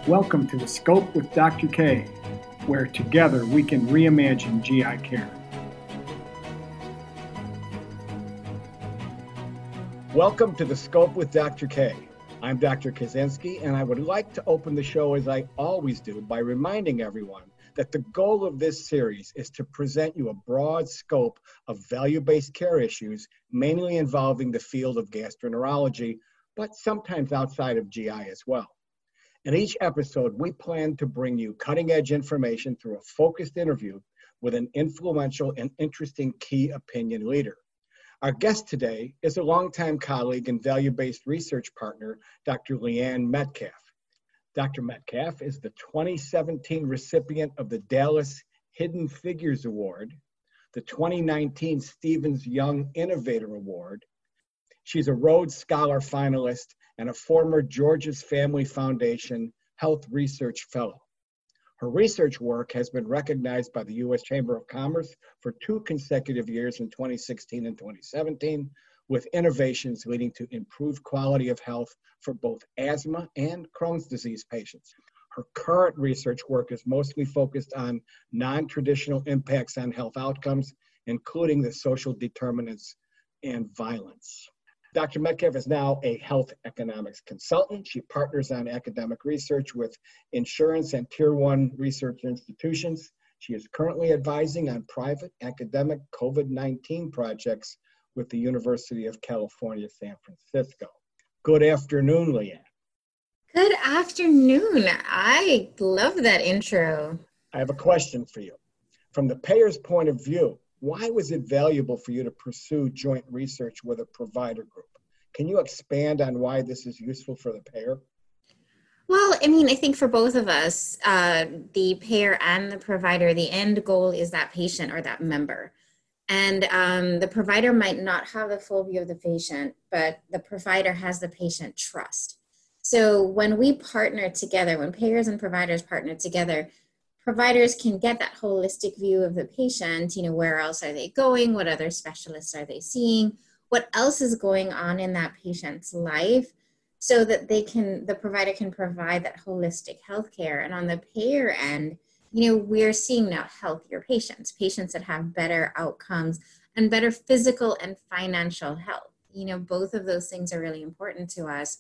Welcome to The Scope with Dr. K, where together we can reimagine GI care. Welcome to The Scope with Dr. K. I'm Dr. Kaczynski, and I would like to open the show as I always do by reminding everyone that the goal of this series is to present you a broad scope of value-based care issues, mainly involving the field of gastroenterology, but sometimes outside of GI as well. In each episode, we plan to bring you cutting-edge information through a focused interview with an influential and interesting key opinion leader. Our guest today is a longtime colleague and value-based research partner, Dr. Leanne Metcalf. Dr. Metcalf is the 2017 recipient of the Dallas Hidden Figures Award, the 2019 Stevens Young Innovator Award. She's a Rhodes Scholar finalist and a former George's Family Foundation Health Research Fellow. Her research work has been recognized by the U.S. Chamber of Commerce for 2 consecutive years in 2016 and 2017, with innovations leading to improved quality of health for both asthma and Crohn's disease patients. Her current research work is mostly focused on non-traditional impacts on health outcomes, including the social determinants and violence. Dr. Metcalf is now a health economics consultant. She partners on academic research with insurance and Tier 1 research institutions. She is currently advising on private academic COVID-19 projects with the University of California, San Francisco. Good afternoon, Leanne. Good afternoon. I love that intro. I have a question for you. From the payer's point of view, why was it valuable for you to pursue joint research with a provider group? Can you expand on why this is useful for the payer? Well, I think for both of us, the payer and the provider, the end goal is that patient or that member. And the provider might not have the full view of the patient, but the provider has the patient trust. So when we partner together, when payers and providers partner together, providers can get that holistic view of the patient, where else are they going? What other specialists are they seeing? What else is going on in that patient's life so that the provider can provide that holistic healthcare. And on the payer end, we're seeing now healthier patients that have better outcomes and better physical and financial health. Both of those things are really important to us.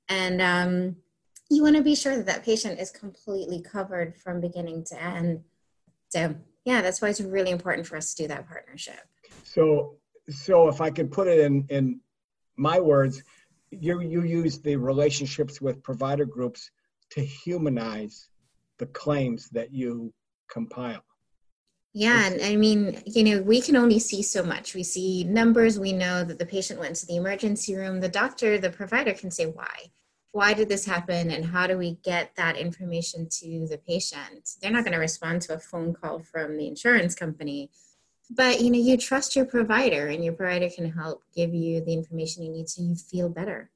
And you want to be sure that patient is completely covered from beginning to end. So yeah, that's why it's really important for us to do that partnership. So if I could put it in my words, you use the relationships with provider groups to humanize the claims that you compile. Yeah, and we can only see so much. We see numbers, we know that the patient went to the emergency room, the provider can say why. Why did this happen, and how do we get that information to the patient? They're not going to respond to a phone call from the insurance company, but you trust your provider, and your provider can help give you the information you need so you feel better.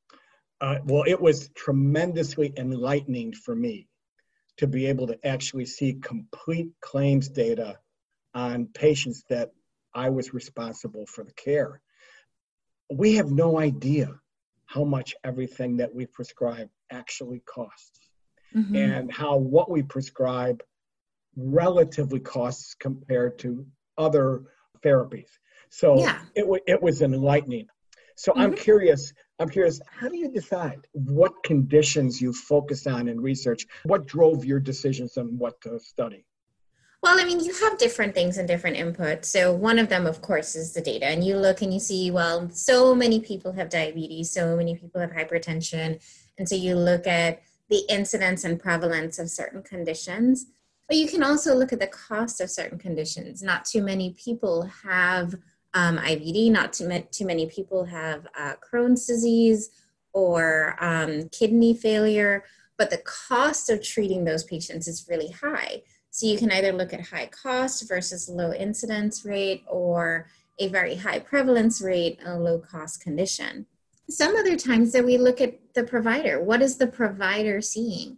Well, it was tremendously enlightening for me to be able to actually see complete claims data on patients that I was responsible for the care. We have no idea how much everything that we prescribe actually costs, and how what we prescribe relatively costs compared to other therapies. So yeah. It was enlightening. So I'm curious, how do you decide what conditions you focus on in research? What drove your decisions on what to study? Well, you have different things and different inputs. So one of them, of course, is the data. And you look and you see, well, so many people have diabetes, so many people have hypertension. And so you look at the incidence and prevalence of certain conditions. But you can also look at the cost of certain conditions. Not too many people have IBD, not too many people have Crohn's disease or kidney failure, but the cost of treating those patients is really high. So you can either look at high cost versus low incidence rate, or a very high prevalence rate and a low cost condition. Some other times that we look at the provider. What is the provider seeing?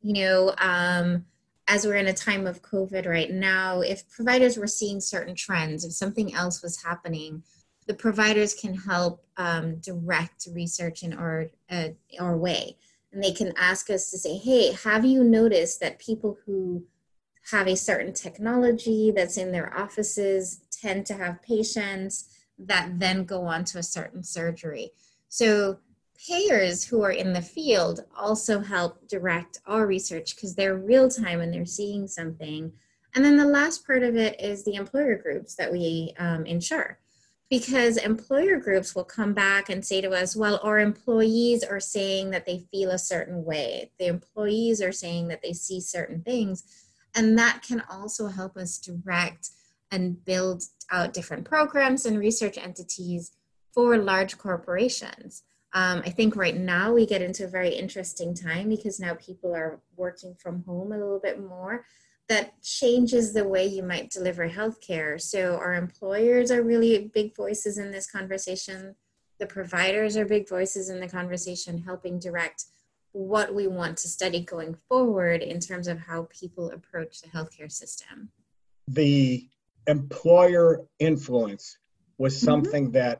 As we're in a time of COVID right now, if providers were seeing certain trends, if something else was happening, the providers can help direct research in our way. And they can ask us to say, hey, have you noticed that people who have a certain technology that's in their offices tend to have patients that then go on to a certain surgery? So payers who are in the field also help direct our research because they're real time and they're seeing something. And then the last part of it is the employer groups that we insure, because employer groups will come back and say to us, well, our employees are saying that they feel a certain way. The employees are saying that they see certain things. And that can also help us direct and build out different programs and research entities for large corporations. I think right now we get into a very interesting time because now people are working from home a little bit more. That changes the way you might deliver healthcare. So our employers are really big voices in this conversation. The providers are big voices in the conversation, helping direct what we want to study going forward in terms of how people approach the healthcare system. The employer influence was something that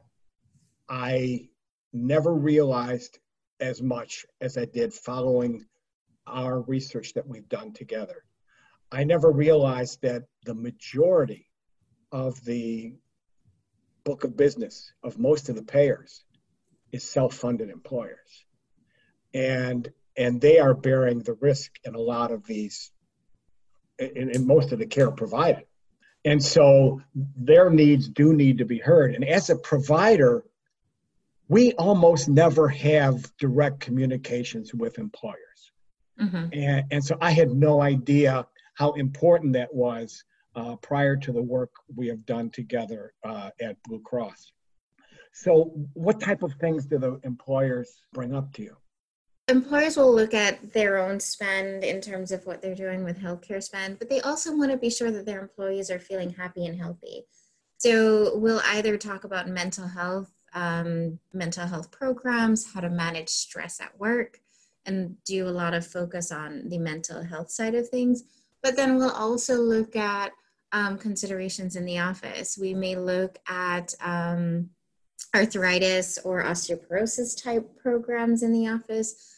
I never realized as much as I did following our research that we've done together. I never realized that the majority of the book of business of most of the payers is self-funded employers. And they are bearing the risk in a lot of these, in most of the care provided. And so their needs do need to be heard. And as a provider, we almost never have direct communications with employers. And so I had no idea how important that was prior to the work we have done together at Blue Cross. So what type of things do the employers bring up to you? Employers will look at their own spend in terms of what they're doing with healthcare spend, but they also want to be sure that their employees are feeling happy and healthy. So we'll either talk about mental health programs, how to manage stress at work, and do a lot of focus on the mental health side of things. But then we'll also look at considerations in the office. We may look at arthritis or osteoporosis type programs in the office,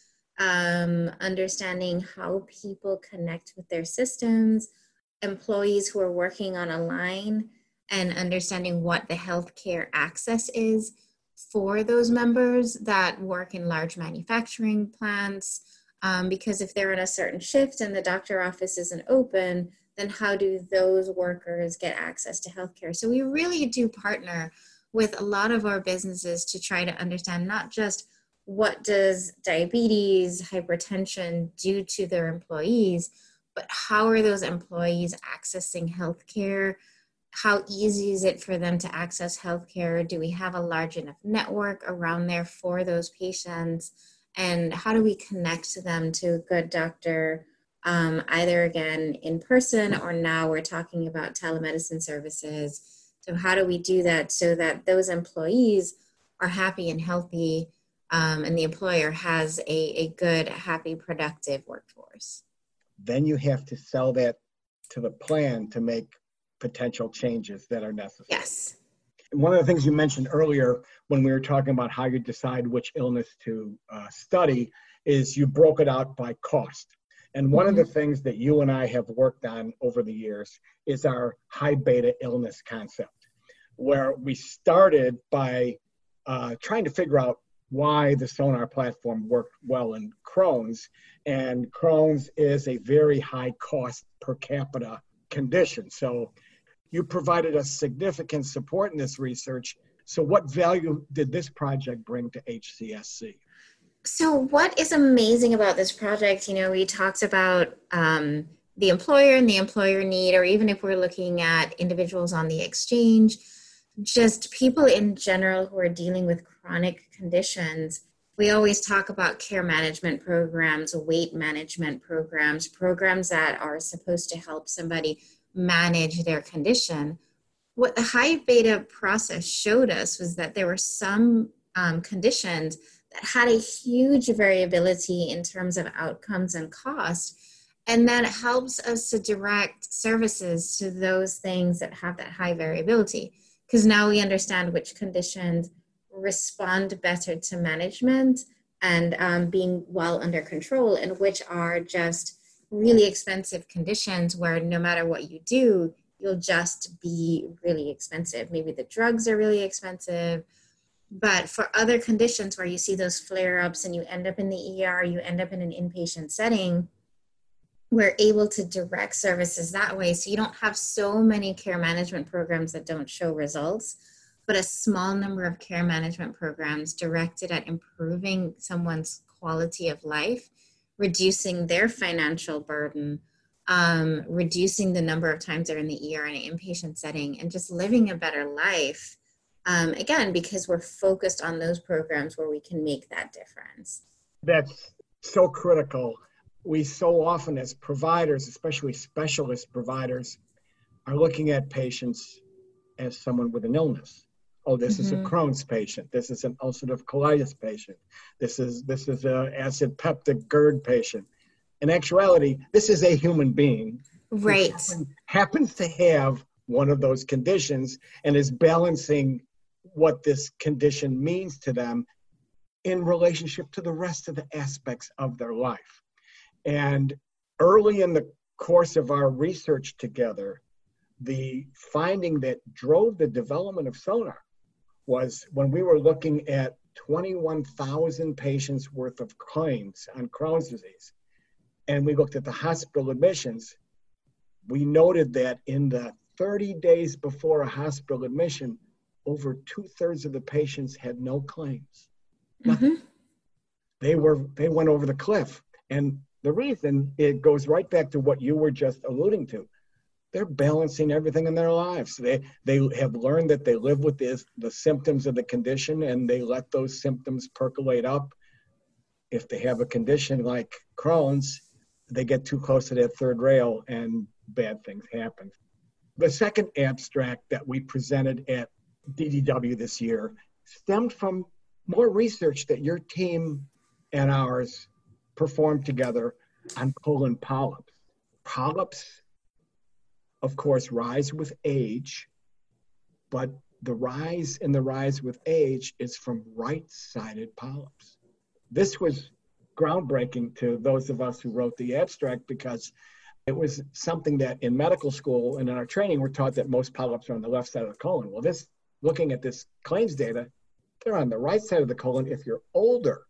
understanding how people connect with their systems, employees who are working on a line, and understanding what the healthcare access is for those members that work in large manufacturing plants. Because if they're in a certain shift and the doctor office isn't open, then how do those workers get access to healthcare? So we really do partner with a lot of our businesses to try to understand not just what does diabetes, hypertension do to their employees, but how are those employees accessing healthcare? How easy is it for them to access healthcare? Do we have a large enough network around there for those patients? And how do we connect them to a good doctor, either again in person, or now we're talking about telemedicine services. So how do we do that so that those employees are happy and healthy, and the employer has a good, happy, productive workforce? Then you have to sell that to the plan to make potential changes that are necessary. Yes. One of the things you mentioned earlier when we were talking about how you decide which illness to study is you broke it out by cost. And one of the things that you and I have worked on over the years is our high beta illness concept, where we started by trying to figure out why the Sonar platform worked well in Crohn's. And Crohn's is a very high cost per capita condition. So you provided us significant support in this research. So what value did this project bring to HCSC? So what is amazing about this project, we talked about the employer and the employer need, or even if we're looking at individuals on the exchange, just people in general who are dealing with chronic conditions. We always talk about care management programs, weight management programs that are supposed to help somebody manage their condition. What the high beta process showed us was that there were some conditions that had a huge variability in terms of outcomes and cost. And that helps us to direct services to those things that have that high variability. Because now we understand which conditions respond better to management and being well under control, and which are just really expensive conditions where no matter what you do, you'll just be really expensive. Maybe the drugs are really expensive, but for other conditions where you see those flare-ups and you end up in the ER, you end up in an inpatient setting, we're able to direct services that way. So you don't have so many care management programs that don't show results, but a small number of care management programs directed at improving someone's quality of life, reducing their financial burden, reducing the number of times they're in the ER in an inpatient setting, and just living a better life. Again, because we're focused on those programs where we can make that difference. That's so critical. We so often as providers, especially specialist providers, are looking at patients as someone with an illness. Oh, this is a Crohn's patient. This is an ulcerative colitis patient. This is a acid peptic GERD patient. In actuality, this is a human being, right? Who happens to have one of those conditions and is balancing what this condition means to them in relationship to the rest of the aspects of their life. And early in the course of our research together, the finding that drove the development of Sonar was when we were looking at 21,000 patients worth of claims on Crohn's disease, and we looked at the hospital admissions, we noted that in the 30 days before a hospital admission, over 2/3 of the patients had no claims. Nothing. They went over the cliff. And the reason, it goes right back to what you were just alluding to. They're balancing everything in their lives. They have learned that they live with the symptoms of the condition, and they let those symptoms percolate up. If they have a condition like Crohn's, they get too close to that third rail and bad things happen. The second abstract that we presented at DDW this year stemmed from more research that your team and ours performed together on colon polyps. Polyps, of course, rise with age, but the rise with age is from right-sided polyps. This was groundbreaking to those of us who wrote the abstract because it was something that in medical school and in our training, we're taught that most polyps are on the left side of the colon. Well, looking at this claims data, they're on the right side of the colon if you're older.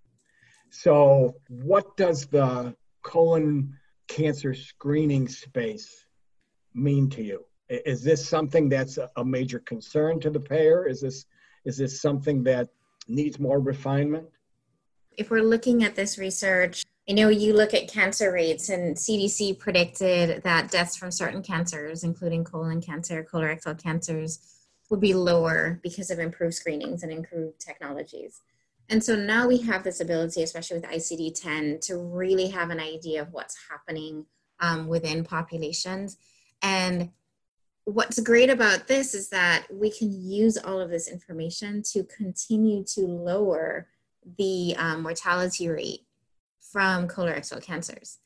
So what does the colon cancer screening space mean to you? Is this something that's a major concern to the payer? Is this something that needs more refinement? If we're looking at this research, I know you look at cancer rates, and CDC predicted that deaths from certain cancers, including colon cancer, colorectal cancers, would be lower because of improved screenings and improved technologies. And so now we have this ability, especially with ICD-10, to really have an idea of what's happening within populations. And what's great about this is that we can use all of this information to continue to lower the mortality rate from colorectal cancers.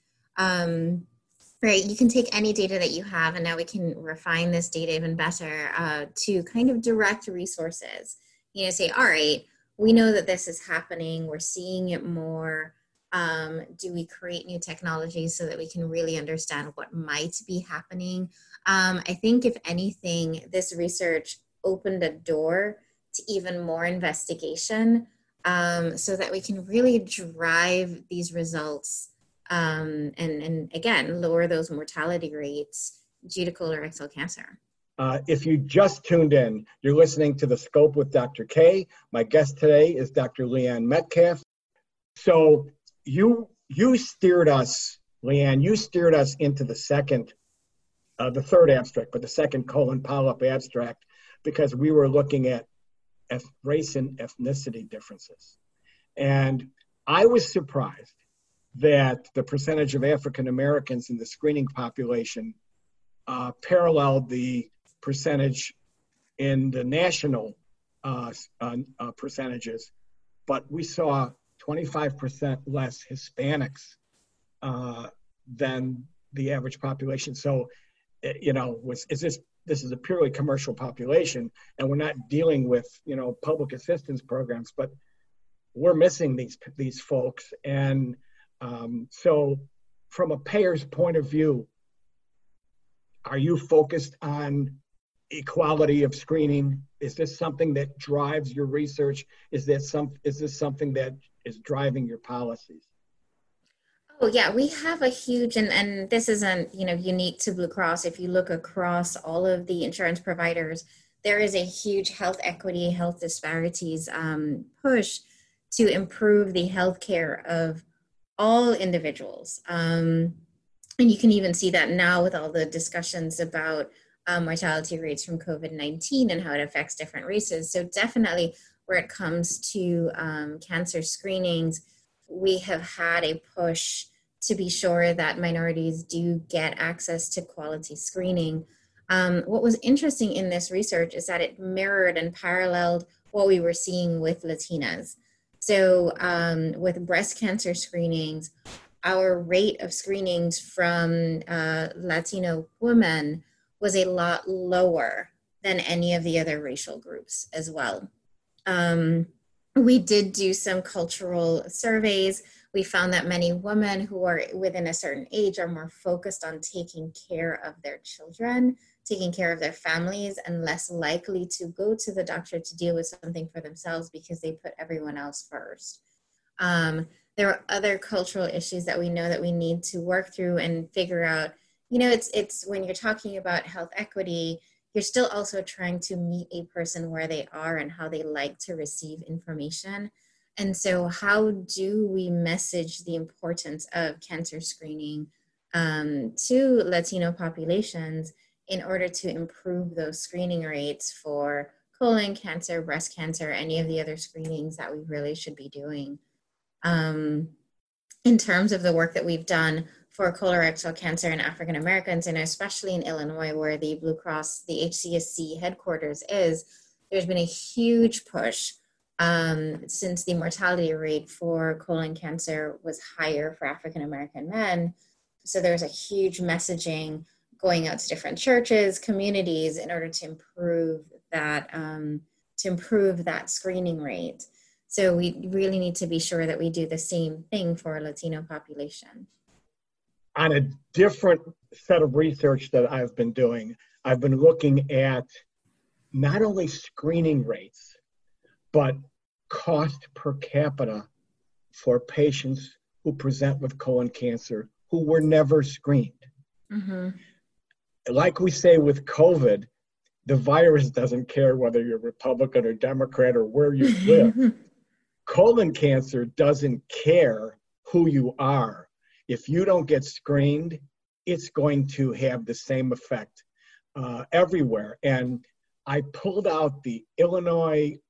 Right, you can take any data that you have, and now we can refine this data even better to kind of direct resources. Say, all right, we know that this is happening, we're seeing it more. Do we create new technologies so that we can really understand what might be happening? I think if anything, this research opened a door to even more investigation so that we can really drive these results and again, lower those mortality rates due to colorectal cancer. If you just tuned in, you're listening to The Scope with Dr. K. My guest today is Dr. Leanne Metcalf. So you steered us, Leanne, into the third abstract, but the second colon polyp abstract, because we were looking at race and ethnicity differences. And I was surprised that the percentage of African Americans in the screening population paralleled the percentage in the national percentages, but we saw 25% less Hispanics than the average population. So, this is a purely commercial population, and we're not dealing with, public assistance programs, but we're missing these folks. And so from a payer's point of view, are you focused on equality of screening? Is this something that drives your research? Is this something that is driving your policies? Oh yeah, we have a huge, and this isn't, unique to Blue Cross. If you look across all of the insurance providers, there is a huge health equity, health disparities push to improve the healthcare of all individuals. And you can even see that now with all the discussions about mortality rates from COVID-19 and how it affects different races. So definitely where it comes to cancer screenings, we have had a push to be sure that minorities do get access to quality screening. What was interesting in this research is that it mirrored and paralleled what we were seeing with Latinas. So with breast cancer screenings, our rate of screenings from Latino women was a lot lower than any of the other racial groups as well. We did do some cultural surveys. We found that many women who are within a certain age are more focused on taking care of their children, taking care of their families, and less likely to go to the doctor to deal with something for themselves because they put everyone else first. There are other cultural issues that we know that we need to work through and figure out. It's when you're talking about health equity, you're still also trying to meet a person where they are and how they like to receive information. And so how do we message the importance of cancer screening to Latino populations in order to improve those screening rates for colon cancer, breast cancer, any of the other screenings that we really should be doing? In terms of the work that we've done for colorectal cancer in African Americans, and especially in Illinois, where the Blue Cross, the HCSC headquarters is, there's been a huge push since the mortality rate for colon cancer was higher for African American men. So there's a huge messaging going out to different churches, communities, in order to improve that screening rate. So we really need to be sure that we do the same thing for a Latino population. On a different set of research that I've been doing, I've been looking at not only screening rates, but cost per capita for patients who present with colon cancer who were never screened. Mm-hmm. Like we say with COVID, the virus doesn't care whether you're Republican or Democrat or where you live. Colon cancer doesn't care who you are. If you don't get screened, it's going to have the same effect everywhere. And I pulled out the Illinois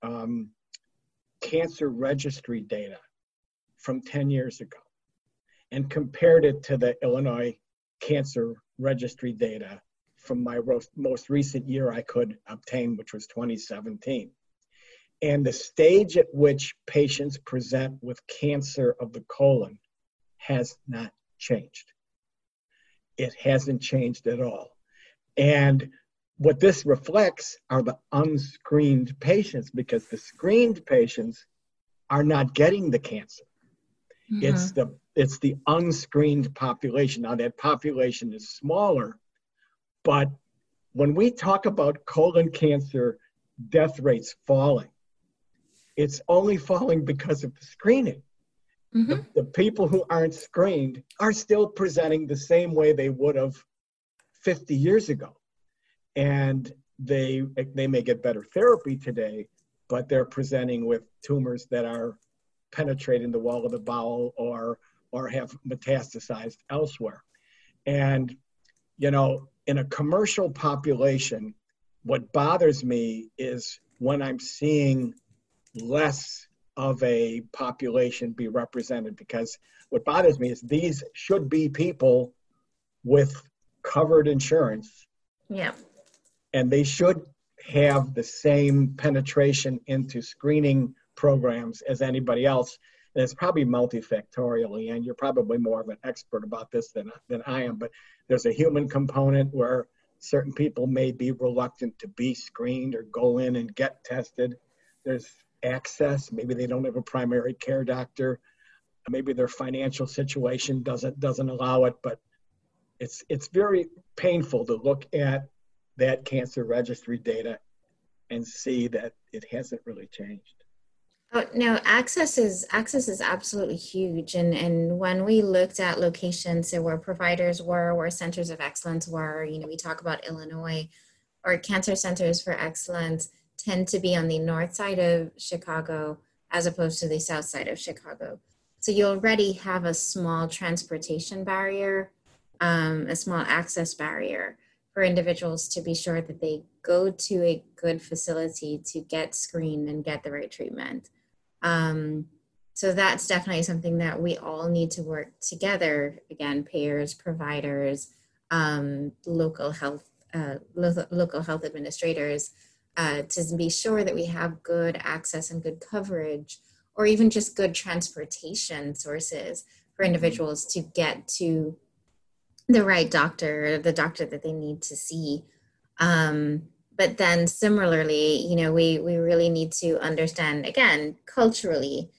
cancer registry data from 10 years ago and compared it to the Illinois cancer registry data from my most recent year I could obtain, which was 2017. And the stage at which patients present with cancer of the colon has not changed. It hasn't changed at all. And what this reflects are the unscreened patients, because the screened patients are not getting the cancer. Mm-hmm. It's the unscreened population. Now that population is smaller, but when we talk about colon cancer death rates falling, it's only falling because of the screening. Mm-hmm. The people who aren't screened are still presenting the same way they would have 50 years ago. And they may get better therapy today, but they're presenting with tumors that are penetrating the wall of the bowel or have metastasized elsewhere. And, in a commercial population, what bothers me is when I'm seeing less of a population be represented, because what bothers me is these should be people with covered insurance. Yeah. And they should have the same penetration into screening programs as anybody else. And it's probably multifactorial, and you're probably more of an expert about this than I am, but there's a human component where certain people may be reluctant to be screened or go in and get tested. There's access. Maybe they don't have a primary care doctor. Maybe their financial situation doesn't allow it, but it's very painful to look at that cancer registry data and see that it hasn't really changed. Oh, no, access is absolutely huge. And when we looked at locations, so where providers were, where centers of excellence were, we talk about Illinois, or cancer centers for excellence tend to be on the north side of Chicago as opposed to the south side of Chicago. So you already have a small transportation barrier, a small access barrier for individuals to be sure that they go to a good facility to get screened and get the right treatment. So that's definitely something that we all need to work together, again, payers, providers, local health administrators, to be sure that we have good access and good coverage, or even just good transportation sources for individuals to get to the right doctor, the doctor that they need to see. But then similarly, we really need to understand, again, culturally,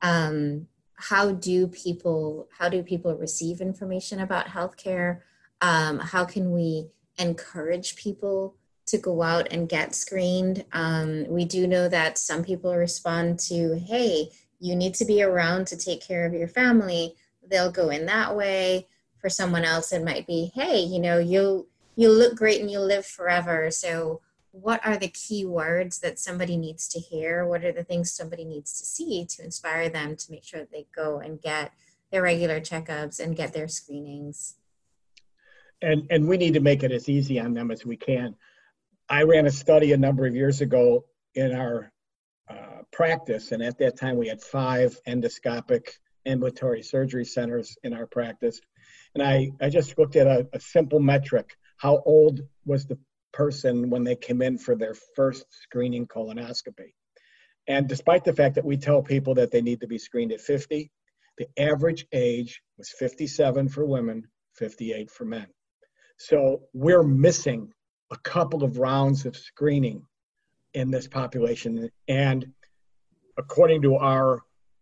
how do people receive information about healthcare? How can we encourage people to go out and get screened? We do know that some people respond to, hey, you need to be around to take care of your family. They'll go in that way. For someone else, it might be, hey, you'll look great and you'll live forever. So what are the key words that somebody needs to hear? What are the things somebody needs to see to inspire them to make sure that they go and get their regular checkups and get their screenings? And we need to make it as easy on them as we can. I ran a study a number of years ago in our practice, and at that time we had 5 endoscopic ambulatory surgery centers in our practice. And I just looked at a simple metric. How old was the person when they came in for their first screening colonoscopy? And despite the fact that we tell people that they need to be screened at 50, the average age was 57 for women, 58 for men. So we're missing a couple of rounds of screening in this population. And according to our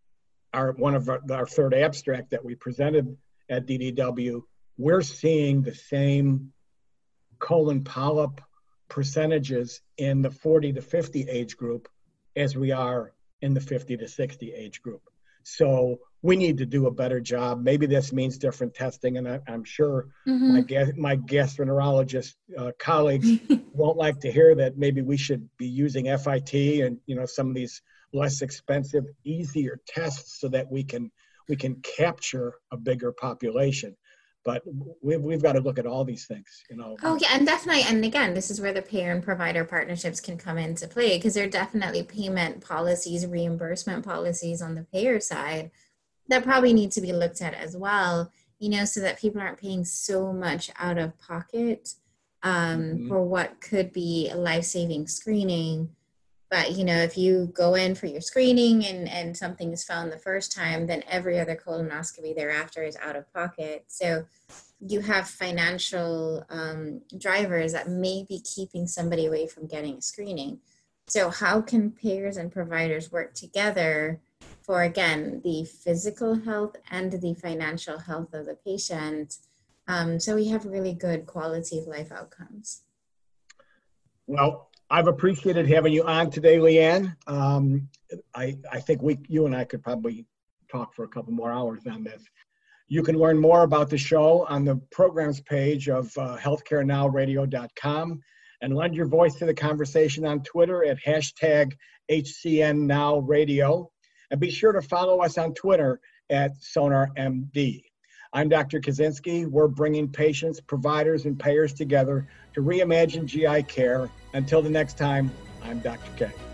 third abstract that we presented at DDW, we're seeing the same colon polyp percentages in the 40 to 50 age group as we are in the 50 to 60 age group. So we need to do a better job. Maybe this means different testing, and I'm sure my gastroenterologist colleagues won't like to hear that. Maybe we should be using FIT and some of these less expensive, easier tests so that we can capture a bigger population. But we've got to look at all these things, Oh yeah, and definitely, and again, this is where the payer and provider partnerships can come into play, because there are definitely payment policies, reimbursement policies on the payer side that probably need to be looked at as well, so that people aren't paying so much out of pocket for what could be a life-saving screening. But, if you go in for your screening and something is found the first time, then every other colonoscopy thereafter is out of pocket. So you have financial drivers that may be keeping somebody away from getting a screening. So how can payers and providers work together for, again, the physical health and the financial health of the patient, so we have really good quality of life outcomes? Well, I've appreciated having you on today, Leanne. I think you and I could probably talk for a couple more hours on this. You can learn more about the show on the programs page of healthcarenowradio.com, and lend your voice to the conversation on Twitter at #HCNNowRadio. And be sure to follow us on Twitter at SonarMD. I'm Dr. Kaczynski. We're bringing patients, providers, and payers together to reimagine GI care. Until the next time, I'm Dr. K.